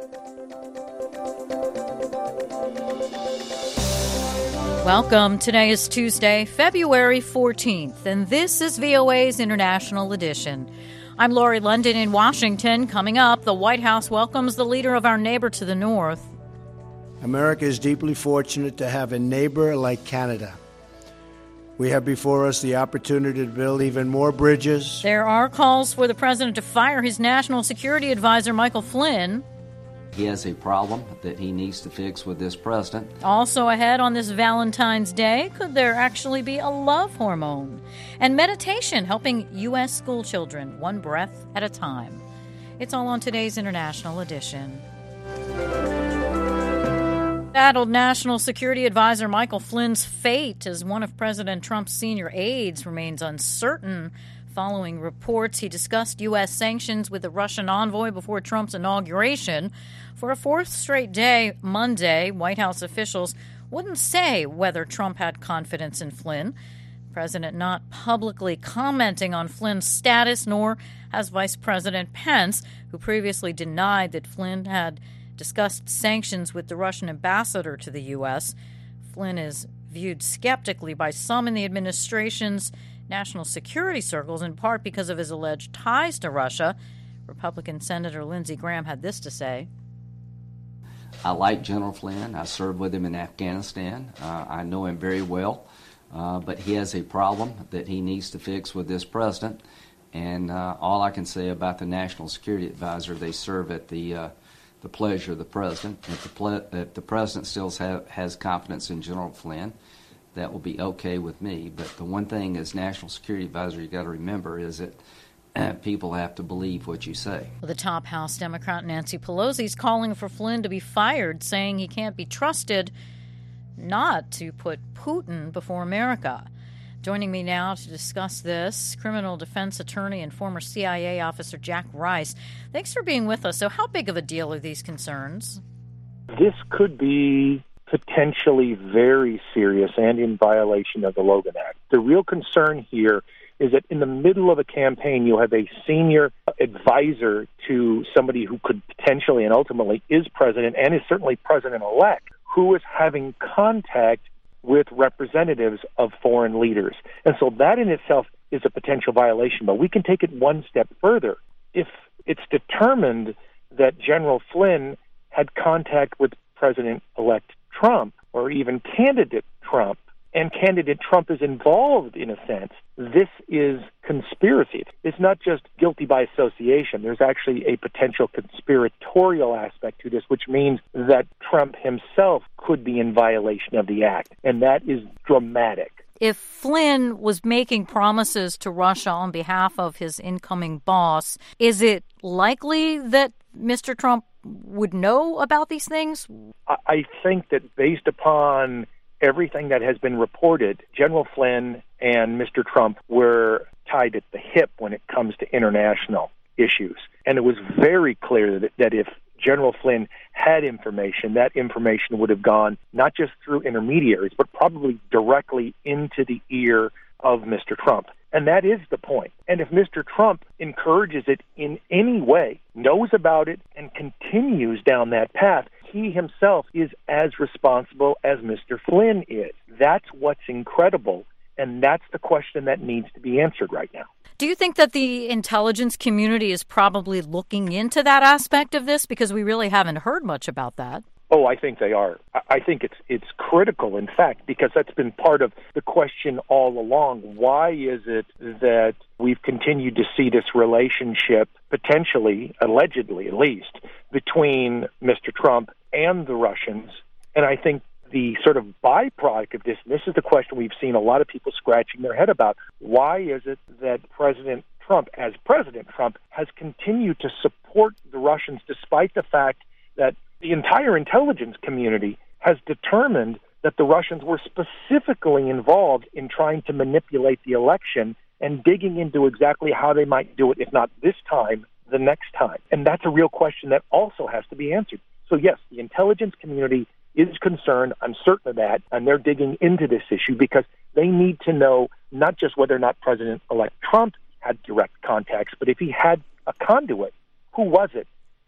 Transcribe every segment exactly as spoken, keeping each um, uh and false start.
Welcome. Today is Tuesday, February fourteenth, and this is V O A's International Edition. I'm Lori London in Washington. Coming up, the White House welcomes the leader of our neighbor to the north. America is deeply fortunate to have a neighbor like Canada. We have before us the opportunity to build even more bridges. There are calls for the president to fire his national security advisor, Michael Flynn. He has a problem that he needs to fix with this president. Also ahead on this Valentine's Day, could there actually be a love hormone? And meditation helping U S school children one breath at a time. It's all on today's International Edition. Embattled National Security Advisor Michael Flynn's fate as one of President Trump's senior aides remains uncertain. Following reports, he discussed U S sanctions with the Russian envoy before Trump's inauguration. For a fourth straight day, Monday, White House officials wouldn't say whether Trump had confidence in Flynn. The president not publicly commenting on Flynn's status, nor has Vice President Pence, who previously denied that Flynn had discussed sanctions with the Russian ambassador to the U S. Flynn is viewed skeptically by some in the administration's national security circles, in part because of his alleged ties to Russia. Republican Senator Lindsey Graham had this to say. I like General Flynn. I served with him in Afghanistan. Uh, I know him very well, uh, but he has a problem that he needs to fix with this president. And uh, all I can say about the National Security Advisor, they serve at the uh, the pleasure of the president. If the, ple- if the president still have, has confidence in General Flynn, that will be okay with me. But the one thing as National Security Advisor you got to remember is that uh, people have to believe what you say. Well, the top House Democrat Nancy Pelosi is calling for Flynn to be fired, saying he can't be trusted not to put Putin before America. Joining me now to discuss this, criminal defense attorney and former C I A officer Jack Rice. Thanks for being with us. So how big of a deal are these concerns? This could be potentially very serious and in violation of the Logan Act. The real concern here is that in the middle of a campaign, you have a senior advisor to somebody who could potentially and ultimately is president and is certainly president-elect, who is having contact with representatives of foreign leaders. And so that in itself is a potential violation. But we can take it one step further. If it's determined that General Flynn had contact with President-elect Trump, or even candidate Trump, and candidate Trump is involved in a sense, this is conspiracy. It's not just guilty by association. There's actually a potential conspiratorial aspect to this, which means that Trump himself could be in violation of the act, and that is dramatic. If Flynn was making promises to Russia on behalf of his incoming boss, is it likely that Mister Trump would know about these things? I think that based upon everything that has been reported, General Flynn and Mister Trump were tied at the hip when it comes to international issues. And it was very clear that, that if General Flynn had information, that information would have gone not just through intermediaries, but probably directly into the ear of Mister Trump. And that is the point. And if Mister Trump encourages it in any way, knows about it, and continues down that path, he himself is as responsible as Mister Flynn is. That's what's incredible, and that's the question that needs to be answered right now. Do you think that the intelligence community is probably looking into that aspect of this? Because we really haven't heard much about that. Oh, I think they are. I think it's it's critical, in fact, because that's been part of the question all along. Why is it that we've continued to see this relationship, potentially, allegedly at least, between Mister Trump and the Russians? And I think the sort of byproduct of this, and this is the question we've seen a lot of people scratching their head about, why is it that President Trump, as President Trump, has continued to support the Russians despite the fact that the entire intelligence community has determined that the Russians were specifically involved in trying to manipulate the election and digging into exactly how they might do it, if not this time, the next time. And that's a real question that also has to be answered. So yes, the intelligence community is concerned, I'm certain of that, and they're digging into this issue because they need to know not just whether or not President-elect Trump had direct contacts, but if he had a conduit, who was it?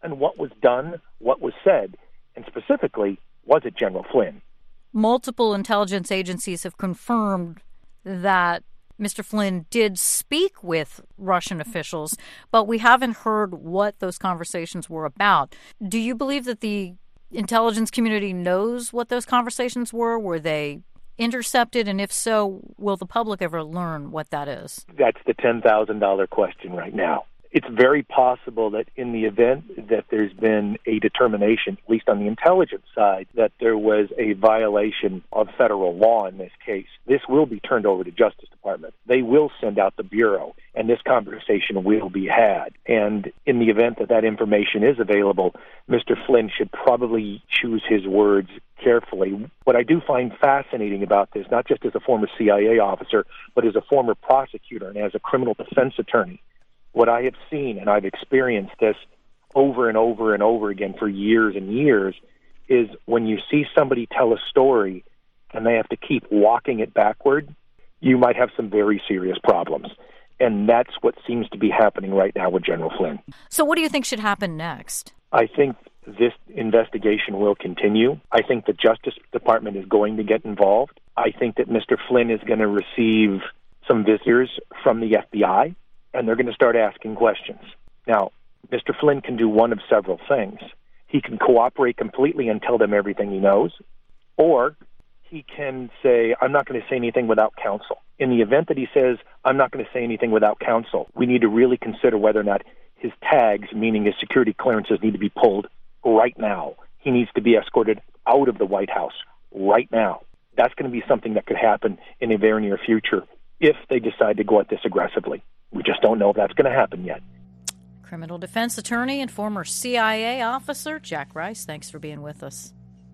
and what was done, what was said, and specifically, was it General Flynn? Multiple intelligence agencies have confirmed that Mister Flynn did speak with Russian officials, but we haven't heard what those conversations were about. Do you believe that the intelligence community knows what those conversations were? Were they intercepted? And if so, will the public ever learn what that is? That's the ten thousand dollars question right now. It's very possible that in the event that there's been a determination, at least on the intelligence side, that there was a violation of federal law in this case, this will be turned over to Justice Department. They will send out the Bureau, and this conversation will be had. And in the event that that information is available, Mister Flynn should probably choose his words carefully. What I do find fascinating about this, not just as a former C I A officer, but as a former prosecutor and as a criminal defense attorney, what I have seen, and I've experienced this over and over and over again for years and years, is when you see somebody tell a story and they have to keep walking it backward, you might have some very serious problems. And that's what seems to be happening right now with General Flynn. So what do you think should happen next? I think this investigation will continue. I think the Justice Department is going to get involved. I think that Mister Flynn is going to receive some visitors from the F B I, and they're going to start asking questions. Now, Mister Flynn can do one of several things. He can cooperate completely and tell them everything he knows, or he can say, I'm not going to say anything without counsel. In the event that he says, I'm not going to say anything without counsel, we need to really consider whether or not his tags, meaning his security clearances, need to be pulled right now. He needs to be escorted out of the White House right now. That's going to be something that could happen in a very near future if they decide to go at this aggressively. We just don't know if that's going to happen yet. Criminal defense attorney and former C I A officer Jack Rice, thanks for being with us.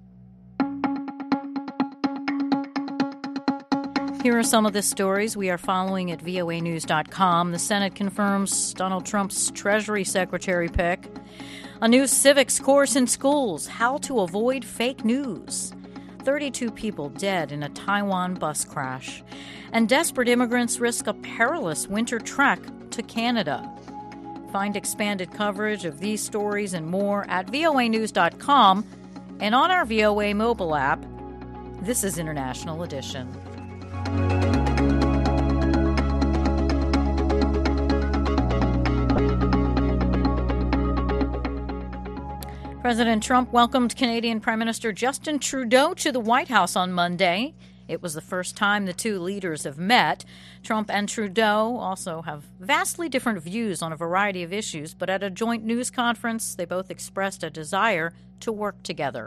Here are some of the stories we are following at V O A news dot com. The Senate confirms Donald Trump's Treasury Secretary pick. A new civics course in schools, how to avoid fake news. thirty-two people dead in a Taiwan bus crash. And desperate immigrants risk a perilous winter trek to Canada. Find expanded coverage of these stories and more at V O A news dot com and on our V O A mobile app. This is International Edition. President Trump welcomed Canadian Prime Minister Justin Trudeau to the White House on Monday. It was the first time the two leaders have met. Trump and Trudeau also have vastly different views on a variety of issues, but at a joint news conference, they both expressed a desire to work together.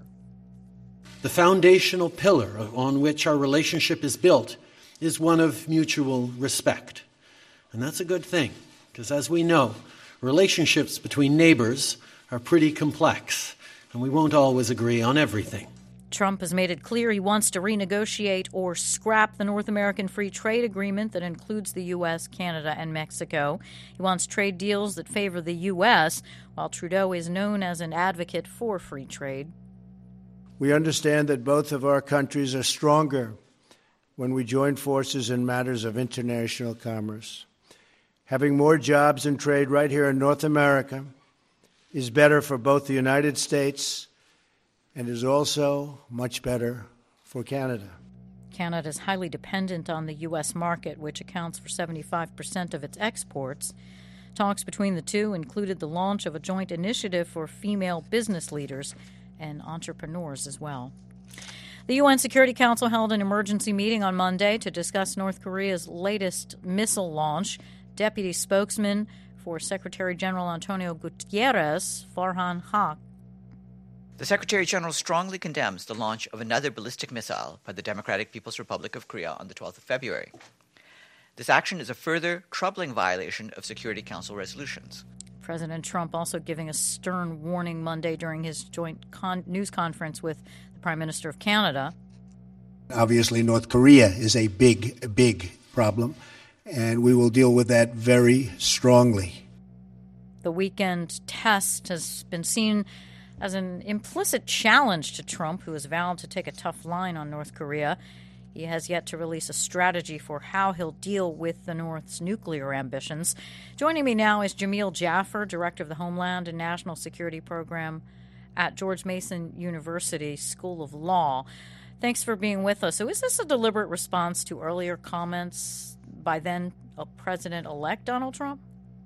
The foundational pillar on which our relationship is built is one of mutual respect. And that's a good thing, because as we know, relationships between neighbors are pretty complex, and we won't always agree on everything. Trump has made it clear he wants to renegotiate or scrap the North American Free Trade Agreement that includes the U S, Canada, and Mexico. He wants trade deals that favor the U S, while Trudeau is known as an advocate for free trade. We understand that both of our countries are stronger when we join forces in matters of international commerce. Having more jobs and trade right here in North America is better for both the United States and is also much better for Canada. Canada is highly dependent on the U S market, which accounts for seventy-five percent of its exports. Talks between the two included the launch of a joint initiative for female business leaders and entrepreneurs as well. The U N Security Council held an emergency meeting on Monday to discuss North Korea's latest missile launch. Deputy spokesman for Secretary General Antonio Gutierrez, Farhan Haq, the Secretary General strongly condemns the launch of another ballistic missile by the Democratic People's Republic of Korea on the twelfth of February. This action is a further troubling violation of Security Council resolutions. President Trump also giving a stern warning Monday during his joint con- news conference with the Prime Minister of Canada. Obviously, North Korea is a big, big problem, and we will deal with that very strongly. The weekend test has been seen as an implicit challenge to Trump, who has vowed to take a tough line on North Korea. He has yet to release a strategy for how he'll deal with the North's nuclear ambitions. Joining me now is Jamil Jaffer, Director of the Homeland and National Security Program at George Mason University School of Law. Thanks for being with us. So is this a deliberate response to earlier comments by then President-elect Donald Trump?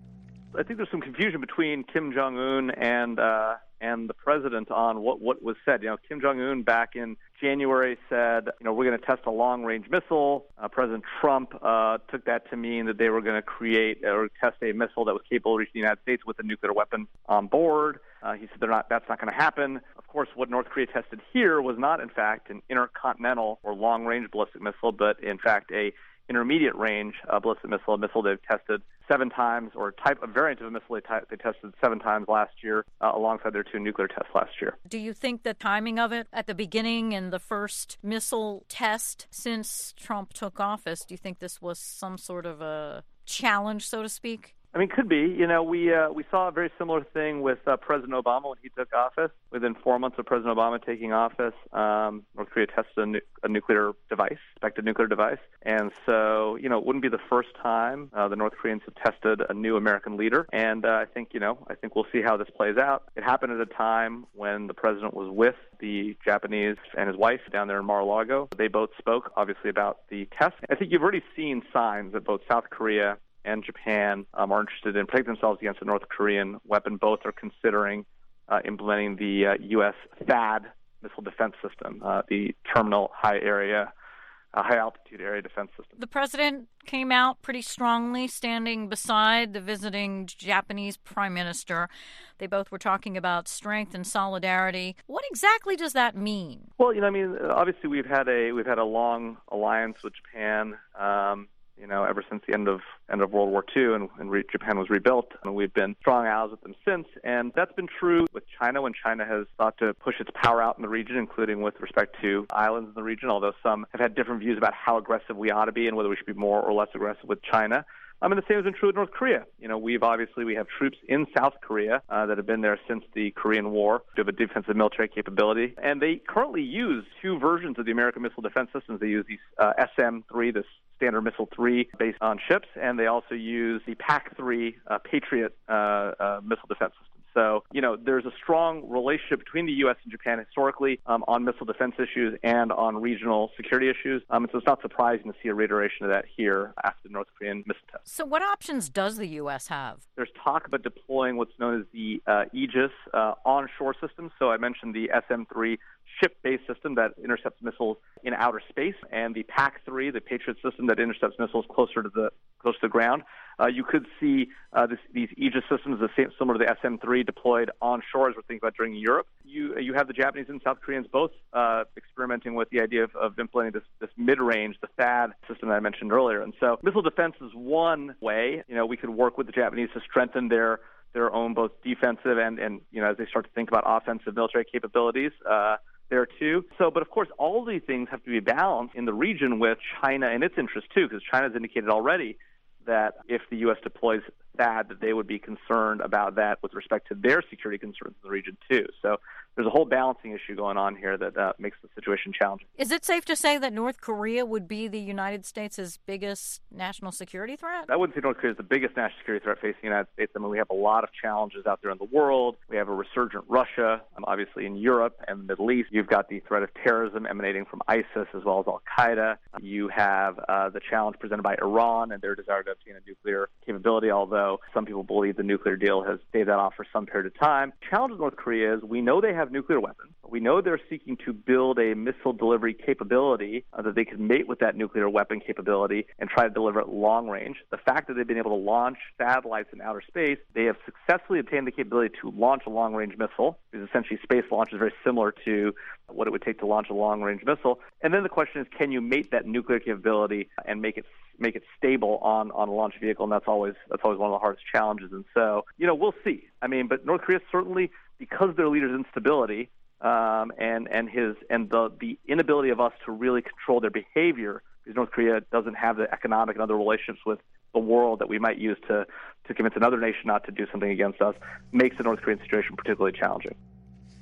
I think there's some confusion between Kim Jong-un and uh, and the president on what, what was said. You know, Kim Jong-un back in January said, you know, we're going to test a long-range missile. Uh, President Trump uh, took that to mean that they were going to create or test a missile that was capable of reaching the United States with a nuclear weapon on board. Uh, he said they're not. That's not going to happen. Of course, what North Korea tested here was not, in fact, an intercontinental or long-range ballistic missile, but in fact a intermediate range uh, ballistic missile, a missile they've tested seven times, or type a variant of a missile they, t- they tested seven times last year, uh, alongside their two nuclear tests last year. Do you think the timing of it at the beginning and the first missile test since Trump took office, do you think this was some sort of a challenge, so to speak? I mean, could be. You know, we uh, we saw a very similar thing with uh, President Obama when he took office. Within four months of President Obama taking office, um, North Korea tested a, nu- a nuclear device, suspected nuclear device. And so, you know, it wouldn't be the first time uh, the North Koreans have tested a new American leader. And uh, I think, you know, I think we'll see how this plays out. It happened at a time when the president was with the Japanese and his wife down there in Mar-a-Lago. They both spoke, obviously, about the test. I think you've already seen signs that both South Korea and Japan um, are interested in protecting themselves against a North Korean weapon. Both are considering uh, implementing the uh, U S THAAD missile defense system, uh, the Terminal High Area, uh, High Altitude Area Defense System. The president came out pretty strongly, standing beside the visiting Japanese prime minister. They both were talking about strength and solidarity. What exactly does that mean? Well, you know, I mean, obviously we've had a we've had a long alliance with Japan. Um, You know, ever since the end of end of World War Two, and, and re- Japan was rebuilt, and we've been strong allies with them since. And that's been true with China when China has sought to push its power out in the region, including with respect to islands in the region. Although some have had different views about how aggressive we ought to be and whether we should be more or less aggressive with China. I mean, the same has been true with North Korea. You know, we've obviously, we have troops in South Korea uh, that have been there since the Korean War. We have a defensive military capability. And they currently use two versions of the American missile defense systems. They use these uh, S M three, this Standard Missile three based on ships, and they also use the P A C three uh, Patriot uh, uh, missile defense system. So, you know, there's a strong relationship between the U S and Japan historically um, on missile defense issues and on regional security issues. Um, and so it's not surprising to see a reiteration of that here after the North Korean missile test. So what options does the U S have? There's talk about deploying what's known as the uh, Aegis uh, onshore system. So I mentioned the S M three ship-based system that intercepts missiles in outer space, and the P A C three, the Patriot system that intercepts missiles closer to the close to the ground. Uh, you could see uh, this, these Aegis systems, the same, similar to the S M three, deployed onshore, as we're thinking about during Europe. You you have the Japanese and South Koreans both uh, experimenting with the idea of, of implementing this, this mid-range, the THAAD system that I mentioned earlier. And so missile defense is one way. You know, we could work with the Japanese to strengthen their their own both defensive and, and you know, as they start to think about offensive military capabilities. Uh, there too. So, but of course, all these things have to be balanced in the region with China and its interests too, because China's indicated already that if the U S deploys THAAD, that they would be concerned about that with respect to their security concerns in the region too. So there's a whole balancing issue going on here that uh, makes the situation challenging. Is it safe to say that North Korea would be the United States' biggest national security threat? I wouldn't say North Korea is the biggest national security threat facing the United States. I mean, we have a lot of challenges out there in the world. We have a resurgent Russia, um, obviously in Europe and the Middle East. You've got the threat of terrorism emanating from ISIS as well as Al-Qaeda. You have uh, the challenge presented by Iran and their desire to obtain a nuclear capability, although some people believe the nuclear deal has stayed that off for some period of time. The challenge with North Korea is we know they have nuclear weapons. We know they're seeking to build a missile delivery capability uh, that they could mate with that nuclear weapon capability and try to deliver it long range. The fact that they've been able to launch satellites in outer space, they have successfully obtained the capability to launch a long-range missile, because essentially space launch is very similar to what it would take to launch a long-range missile. And then the question is, can you mate that nuclear capability and make it make it stable on, on a launch vehicle? And that's always that's always one of the hardest challenges. And so, you know, we'll see. I mean, but North Korea certainly, because of their leader's instability um, and and his and the the inability of us to really control their behavior, because North Korea doesn't have the economic and other relationships with the world that we might use to to convince another nation not to do something against us, makes the North Korean situation particularly challenging.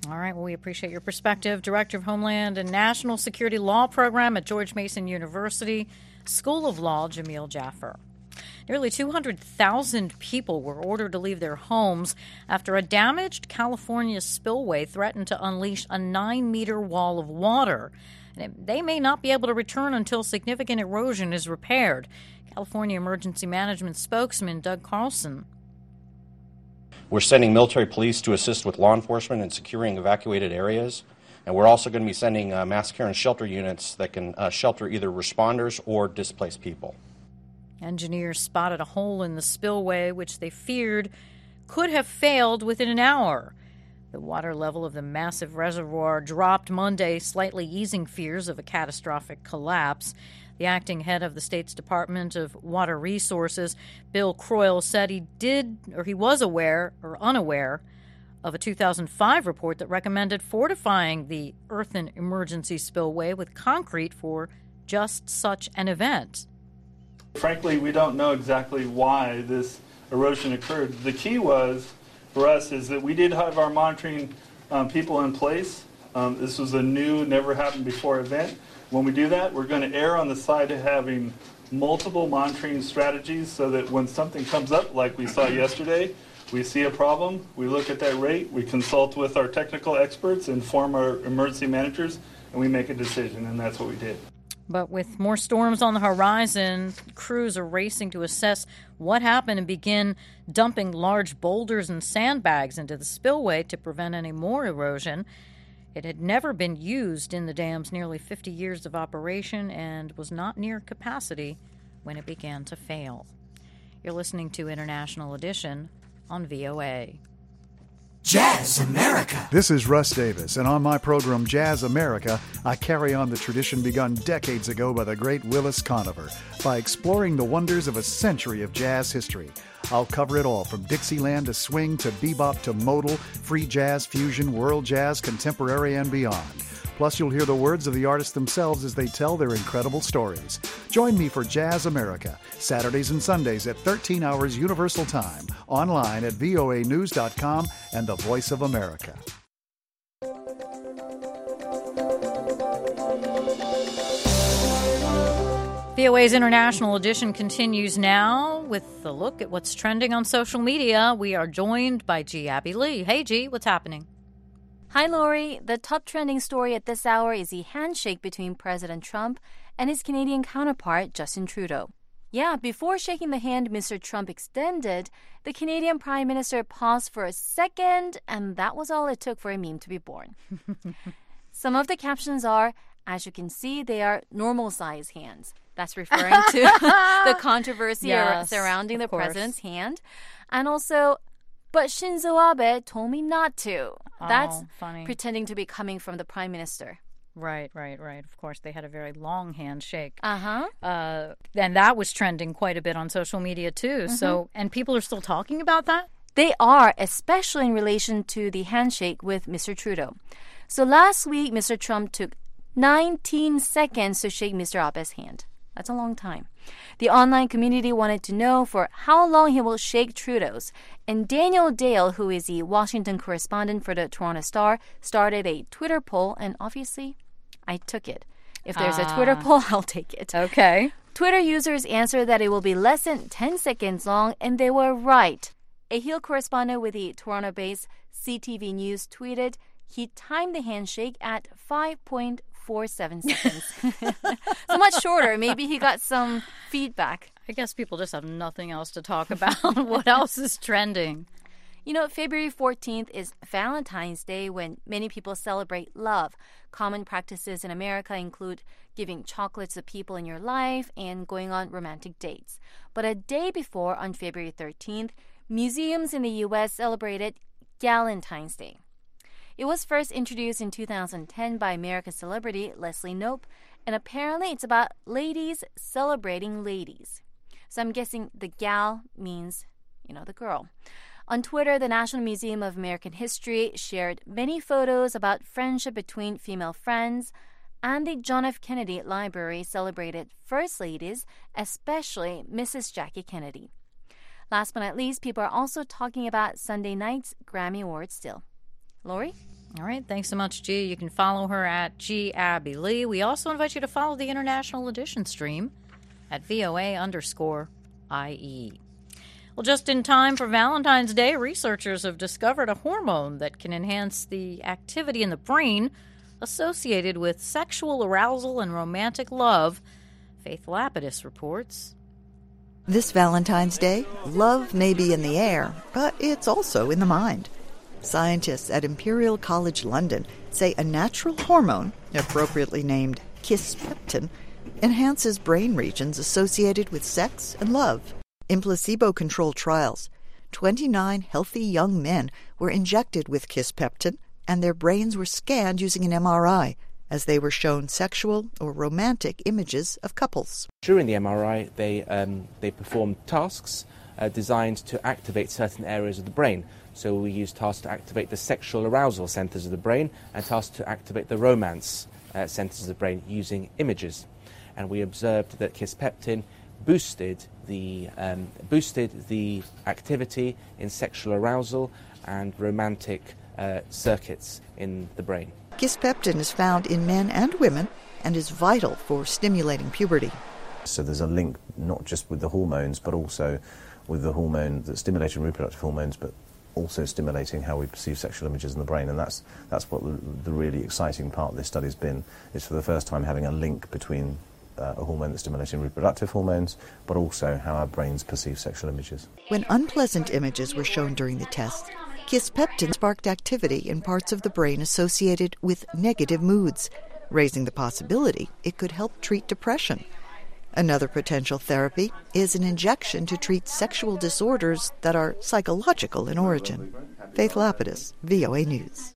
All right. Well, we appreciate your perspective. Director of Homeland and National Security Law Program at George Mason University School of Law, Jamil Jaffer. Nearly two hundred thousand people were ordered to leave their homes after a damaged California spillway threatened to unleash a nine-meter wall of water. And they may not be able to return until significant erosion is repaired. California Emergency Management spokesman Doug Carlson. We're sending military police to assist with law enforcement in securing evacuated areas. And we're also going to be sending uh, mass care and shelter units that can uh, shelter either responders or displaced people. Engineers spotted a hole in the spillway, which they feared could have failed within an hour. The water level of the massive reservoir dropped Monday, slightly easing fears of a catastrophic collapse. The acting head of the state's Department of Water Resources, Bill Croyle, said he did, or he was aware or unaware of a two thousand five report that recommended fortifying the earthen emergency spillway with concrete for just such an event. Frankly, we don't know exactly why this erosion occurred. The key was, for us, is that we did have our monitoring um, people in place. Um, this was a new, never happened before event. When we do that, we're going to err on the side of having multiple monitoring strategies so that when something comes up, like we saw yesterday, we see a problem, we look at that rate, we consult with our technical experts, inform our emergency managers, and we make a decision, and that's what we did. But with more storms on the horizon, crews are racing to assess what happened and begin dumping large boulders and sandbags into the spillway to prevent any more erosion. It had never been used in the dam's nearly fifty years of operation and was not near capacity when it began to fail. You're listening to International Edition on V O A. Jazz America. This is Russ Davis, and on my program Jazz America, I carry on the tradition begun decades ago by the great Willis Conover by exploring the wonders of a century of jazz history. I'll cover it all, from Dixieland to swing to bebop to modal, free jazz, fusion, world jazz, contemporary, and beyond. Plus, you'll hear the words of the artists themselves as they tell their incredible stories. Join me for Jazz America, Saturdays and Sundays at thirteen hours Universal Time, online at V O A news dot com and the Voice of America. V O A's International Edition continues now with a look at what's trending on social media. We are joined by G. Abby Lee. Hey, G, what's happening? Hi, Lori. The top trending story at this hour is the handshake between President Trump and his Canadian counterpart, Justin Trudeau. Yeah, before shaking the hand Mister Trump extended, the Canadian Prime Minister paused for a second, and that was all it took for a meme to be born. Some of the captions are, as you can see, they are normal-size hands. That's referring to the controversy yes, surrounding the course. president's hand. And also, but Shinzo Abe told me not to. Oh, That's funny. Pretending to be coming from the prime minister. Right, right, right. Of course, they had a very long handshake. Uh-huh. Uh, and that was trending quite a bit on social media, too. Mm-hmm. So, and people are still talking about that? They are, especially in relation to the handshake with Mister Trudeau. So last week, Mister Trump took nineteen seconds to shake Mister Abe's hand. That's a long time. The online community wanted to know for how long he will shake Trudeau's. And Daniel Dale, who is the Washington correspondent for the Toronto Star, started a Twitter poll, and obviously, I took it. If there's ah. a Twitter poll, I'll take it. Okay. Twitter users answered that it will be less than ten seconds long, and they were right. A Hill correspondent with the Toronto-based C T V News tweeted he timed the handshake at five point four seven seconds. So much shorter. Maybe he got some feedback. I guess people just have nothing else to talk about. What else is trending? You know, February fourteenth is Valentine's Day, when many people celebrate love. Common practices in America include giving chocolates to people in your life and going on romantic dates. But a day before, on February thirteenth, museums in the U S celebrated Galentine's Day. It was first introduced in two thousand ten by American celebrity Leslie Knope, and apparently it's about ladies celebrating ladies. So I'm guessing the gal means, you know, the girl. On Twitter, the National Museum of American History shared many photos about friendship between female friends, and the John F. Kennedy Library celebrated first ladies, especially Missus Jackie Kennedy. Last but not least, people are also talking about Sunday night's Grammy Awards still. Lori? All right. Thanks so much, G. You can follow her at G Abby Lee. We also invite you to follow the International Edition stream at V O A underscore I E. Well, just in time for Valentine's Day, researchers have discovered a hormone that can enhance the activity in the brain associated with sexual arousal and romantic love. Faith Lapidus reports. This Valentine's Day, love may be in the air, but it's also in the mind. Scientists at Imperial College London say a natural hormone, appropriately named kisspeptin, enhances brain regions associated with sex and love. In placebo-controlled trials, twenty-nine healthy young men were injected with kisspeptin, and their brains were scanned using an M R I as they were shown sexual or romantic images of couples. During the M R I, they, um, they performed tasks uh, designed to activate certain areas of the brain. So we used tasks to activate the sexual arousal centers of the brain and tasks to activate the romance uh, centers of the brain using images. And we observed that kisspeptin boosted the um, boosted the activity in sexual arousal and romantic uh, circuits in the brain. Kisspeptin is found in men and women and is vital for stimulating puberty. So there's a link not just with the hormones, but also with the hormone that's stimulating reproductive hormones, but also stimulating how we perceive sexual images in the brain. And that's that's what the, the really exciting part of this study has been, is for the first time having a link between uh, a hormone that's stimulating reproductive hormones, but also how our brains perceive sexual images. When unpleasant images were shown during the test, kisspeptin sparked activity in parts of the brain associated with negative moods, raising the possibility it could help treat depression. Another potential therapy is an injection to treat sexual disorders that are psychological in origin. Faith Lapidus, V O A News.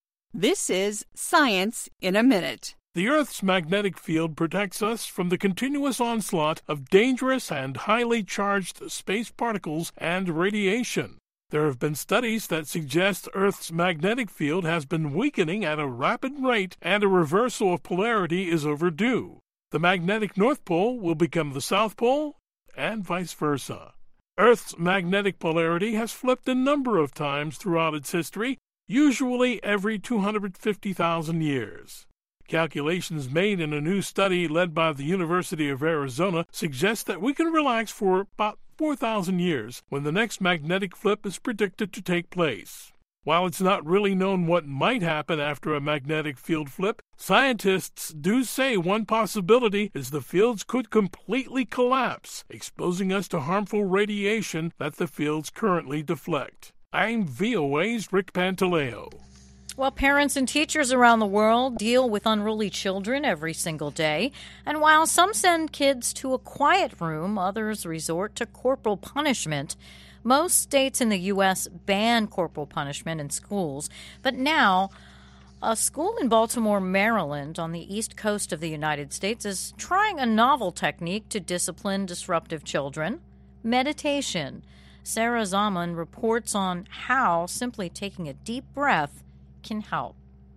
This is Science in a Minute. The Earth's magnetic field protects us from the continuous onslaught of dangerous and highly charged space particles and radiation. There have been studies that suggest Earth's magnetic field has been weakening at a rapid rate and a reversal of polarity is overdue. The magnetic North Pole will become the South Pole, and vice versa. Earth's magnetic polarity has flipped a number of times throughout its history, usually every two hundred fifty thousand years. Calculations made in a new study led by the University of Arizona suggest that we can relax for about four thousand years when the next magnetic flip is predicted to take place. While it's not really known what might happen after a magnetic field flip, scientists do say one possibility is the fields could completely collapse, exposing us to harmful radiation that the fields currently deflect. I'm V O A's Rick Pantaleo. Well, parents and teachers around the world deal with unruly children every single day. And while some send kids to a quiet room, others resort to corporal punishment. Most states in the U S ban corporal punishment in schools, but now a school in Baltimore, Maryland, on the east coast of the United States, is trying a novel technique to discipline disruptive children: meditation. Sarah Zaman reports on how simply taking a deep breath can help.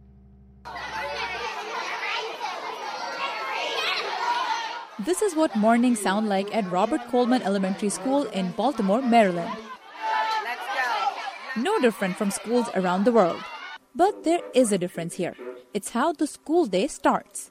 This is what mornings sound like at Robert Coleman Elementary School in Baltimore, Maryland. No different from schools around the world. But there is a difference here. It's how the school day starts.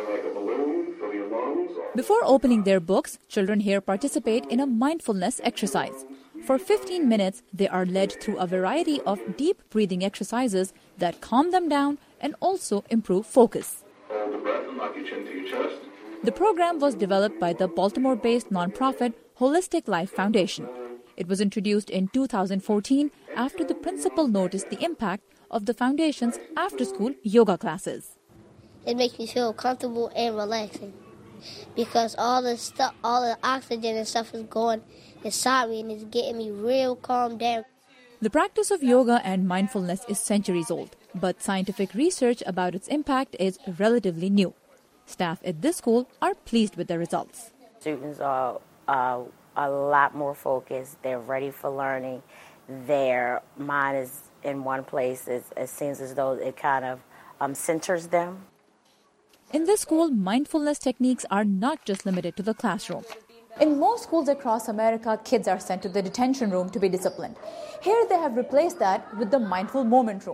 Before opening their books, children here participate in a mindfulness exercise. For fifteen minutes, they are led through a variety of deep breathing exercises that calm them down and also improve focus. Hold the breath and lock your chin to your chest. The program was developed by the Baltimore-based nonprofit Holistic Life Foundation. It was introduced in two thousand fourteen after the principal noticed the impact of the foundation's after-school yoga classes. It makes me feel comfortable and relaxing because all the stuff, all the oxygen and stuff is going inside me and it's getting me real calm down. The practice of yoga and mindfulness is centuries old, but scientific research about its impact is relatively new. Staff at this school are pleased with the results. Students are uh, a lot more focused. They're ready for learning. Their mind is in one place. It, it seems as though it kind of um, centers them. In this school, mindfulness techniques are not just limited to the classroom. In most schools across America, kids are sent to the detention room to be disciplined. Here they have replaced that with the mindful moment room.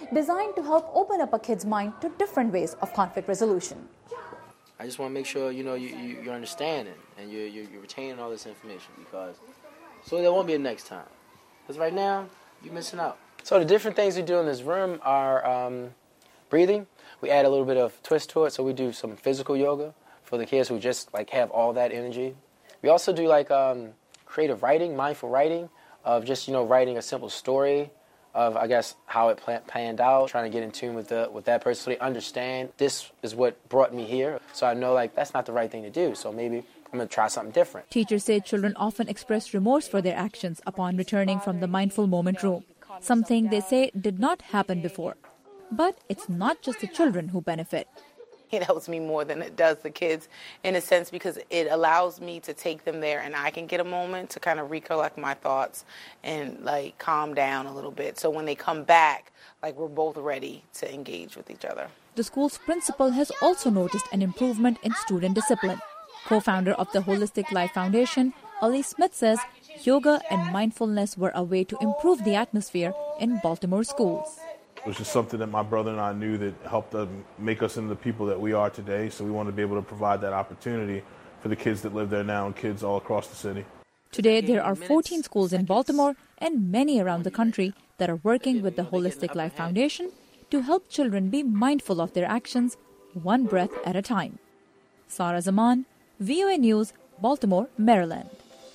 designed to help open up a kid's mind to different ways of conflict resolution. I just want to make sure, you know, you, you, you're understanding and you're, you're, you're retaining all this information, because so there won't be a next time. Because right now, you're missing out. So the different things we do in this room are um, breathing. We add a little bit of twist to it, so we do some physical yoga for the kids who just like have all that energy. We also do like um, creative writing, mindful writing, of just, you know, writing a simple story of, I guess, how it plan- planned out, trying to get in tune with the with that person so they understand this is what brought me here. So I know, like, that's not the right thing to do, so maybe I'm going to try something different. Teachers say children often express remorse for their actions upon returning from the Mindful Moment room, something they say did not happen before. But it's not just the children who benefit. It helps me more than it does the kids, in a sense, because it allows me to take them there and I can get a moment to kind of recollect my thoughts and, like, calm down a little bit. So when they come back, like, we're both ready to engage with each other. The school's principal has also noticed an improvement in student discipline. Co-founder of the Holistic Life Foundation, Ali Smith, says yoga and mindfulness were a way to improve the atmosphere in Baltimore schools. It was just something that my brother and I knew that helped us make us into the people that we are today. So we wanted to be able to provide that opportunity for the kids that live there now and kids all across the city. Today, there are fourteen schools in Baltimore and many around the country that are working with the Holistic Life Foundation to help children be mindful of their actions, one breath at a time. Sara Zaman, V O A News, Baltimore, Maryland.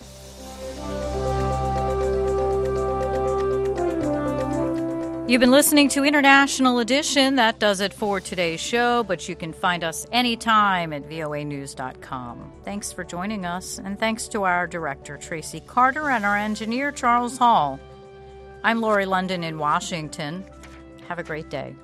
You've been listening to International Edition. That does it for today's show, but you can find us anytime at V O A news dot com. Thanks for joining us, and thanks to our director, Tracy Carter, and our engineer, Charles Hall. I'm Lori London in Washington. Have a great day.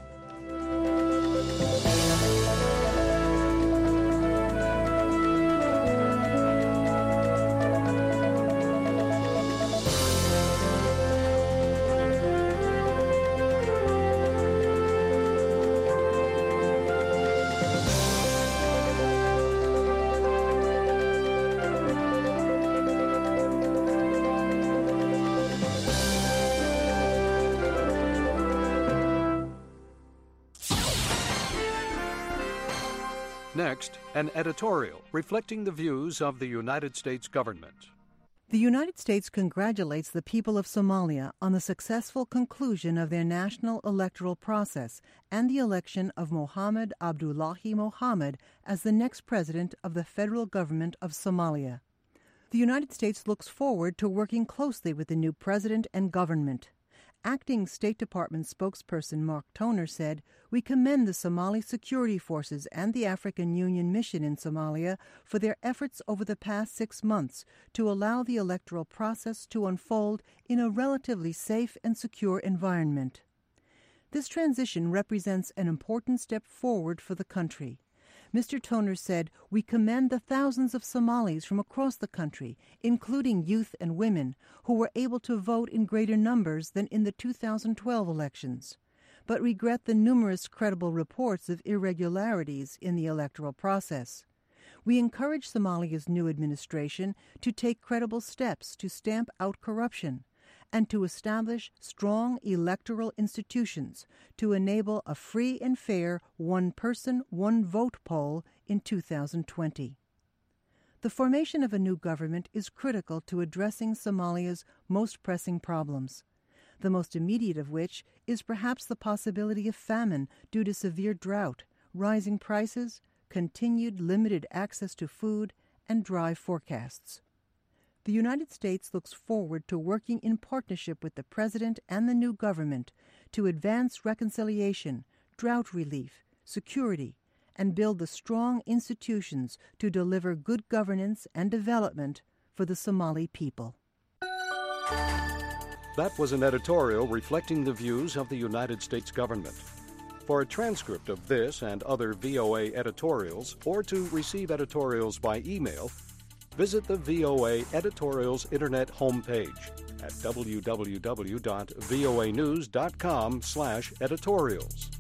Next, an editorial reflecting the views of the United States government. The United States congratulates the people of Somalia on the successful conclusion of their national electoral process and the election of Mohamed Abdullahi Mohamed as the next president of the federal government of Somalia. The United States looks forward to working closely with the new president and government. Acting State Department spokesperson Mark Toner said, "We commend the Somali security forces and the African Union mission in Somalia for their efforts over the past six months to allow the electoral process to unfold in a relatively safe and secure environment. This transition represents an important step forward for the country." Mister Toner said, "We commend the thousands of Somalis from across the country, including youth and women, who were able to vote in greater numbers than in the two thousand twelve elections, but regret the numerous credible reports of irregularities in the electoral process. We encourage Somalia's new administration to take credible steps to stamp out corruption and to establish strong electoral institutions to enable a free and fair one-person, one-vote poll in two thousand twenty. The formation of a new government is critical to addressing Somalia's most pressing problems, the most immediate of which is perhaps the possibility of famine due to severe drought, rising prices, continued limited access to food, and dry forecasts. The United States looks forward to working in partnership with the President and the new government to advance reconciliation, drought relief, security, and build the strong institutions to deliver good governance and development for the Somali people. That was an editorial reflecting the views of the United States government. For a transcript of this and other V O A editorials, or to receive editorials by email, visit the V O A Editorials Internet homepage at w w w dot v o a news dot com slash editorials.